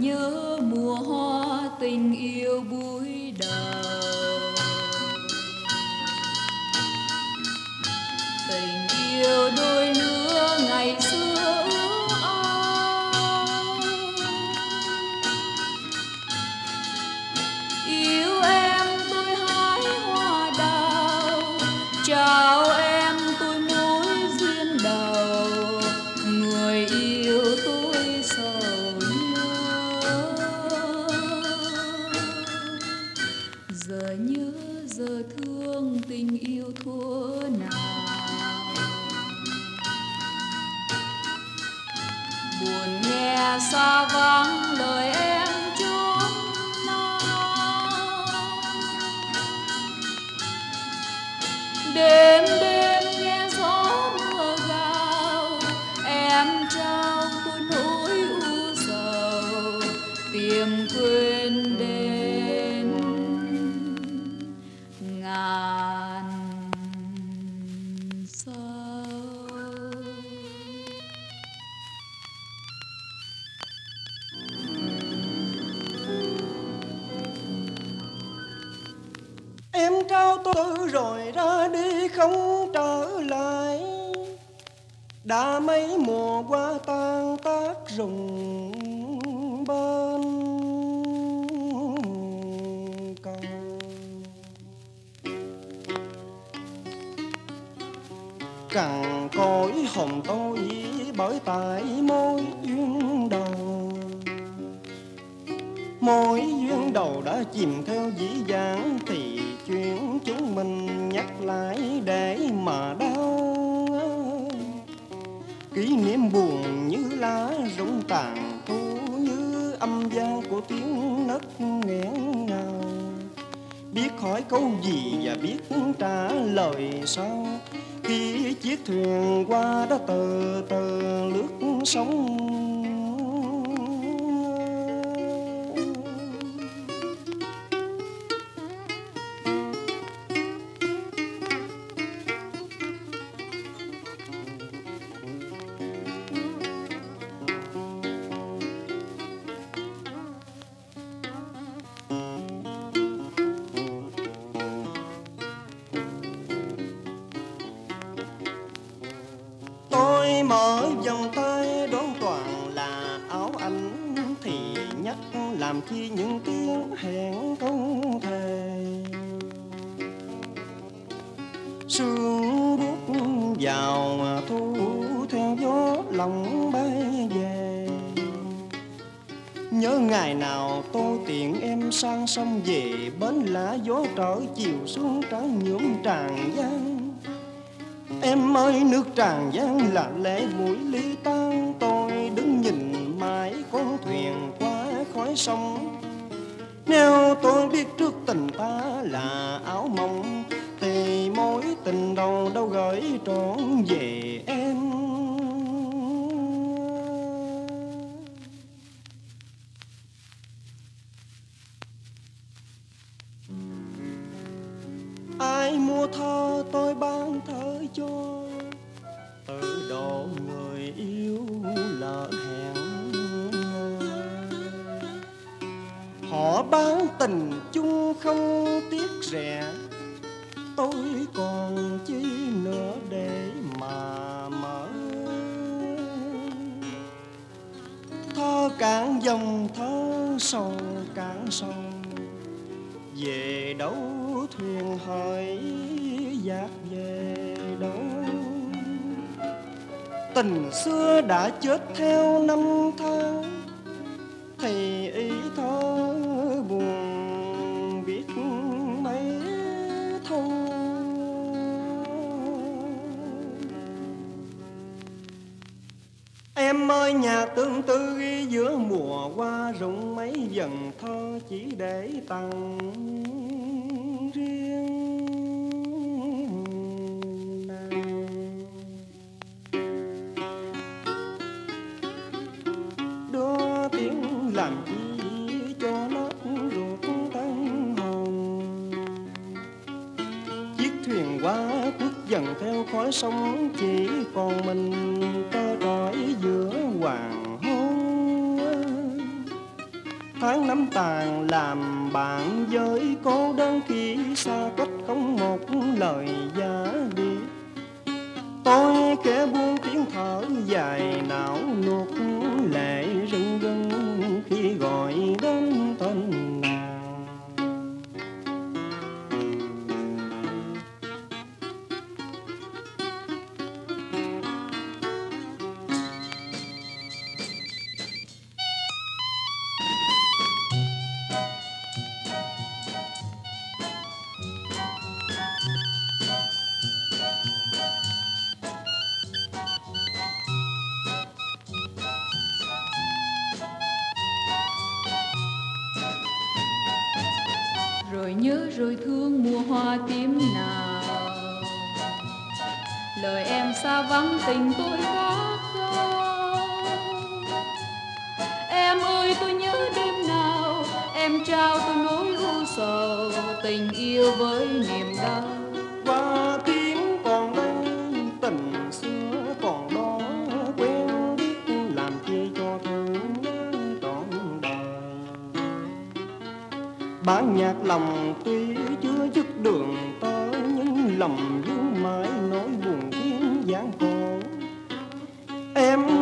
nhớ mùa hoa tình yêu búi đầu. Tình yêu đôi lứa ngày xưa ước ao, yêu em tôi hái hoa đào, chào em tôi mối duyên đầu, người yêu tôi sầu nhớ. Giờ nhớ giờ thương tình yêu thuở nào, buồn nghe xa vắng lời em chốn nào. Đêm đêm nghe gió mưa gào, em trao tôi nỗi u sầu, tìm quên đến ngàn sao. Em trao tôi rồi ra đi không trở lại, đã mấy mùa qua tan tác rụng bên cầu. Cằn cõi hồn tôi bởi tại mối duyên đầu, mối duyên đầu đã chìm theo dĩ vãng, thì chuyện chúng mình nhắc lại để mà đau. Kỷ niệm buồn như lá rụng tàn thu, như âm vang của tiếng nấc nghẹn ngào. Biết hỏi câu gì và biết trả lời sao, khi chiếc thuyền qua đã từ từ lướt sóng. Tôi mở vòng tay đón toàn là áo anh, thì nhắc làm chi những tiếng hẹn không thề. Sương buốt vào thu theo gió lòng bay về, nhớ ngày nào tôi tiện em sang sông về, bến lá gió trở chiều xuống trắng nhuộm Tràng Giang. Em ơi nước Tràng Giang là lễ buổi ly tan, tôi đứng nhìn mãi con thuyền qua khói sông. Nếu tôi biết trước tình ta là áo mộng, thì mối tình đầu đâu gửi trọn về em. Ai mua thơ tôi bán thơ cho, tự độ người yêu lỡ hẹn. Họ bán tình chung không tiếc rẻ, tôi còn chi nữa để mà mở. Thơ cạn dòng thơ sầu cạn sông, về đâu thuyền hỡi dạt về đâu. Tình xưa đã chết theo năm tháng, thì ý thơ buồn biết mấy thâu. Em ơi nhà tương tư ghi giữa mùa hoa rụng, mấy dần thơ chỉ để tặng riêng nàng. Đưa tiếng làm chi cho nó ruột tan hồn. Chiếc thuyền qua khuất dần theo khói sông, chỉ còn mình tơ trói giữa hoàng hôn. tháng năm tàn làm bạn với cô đơn khi xa cách không một lời giá biệt. Tôi khẽ buông tiếng thở dài não nuốt lệ rưng rưng khi gọi đến tên nàng. Rồi nhớ rồi thương mùa hoa tím nào, lời em xa vắng tình tôi khát khao. Em ơi tôi nhớ đêm nào em trao tôi nỗi u sầu, tình yêu với niềm đau. Hoa tím còn đây tình xưa còn đó, quen biết làm chi cho thương nhớ trọn đời. Bản nhạc lòng tuy chưa dứt đường tới, nhưng lòng vương mãi nỗi buồn tiếng giảng khổ. Em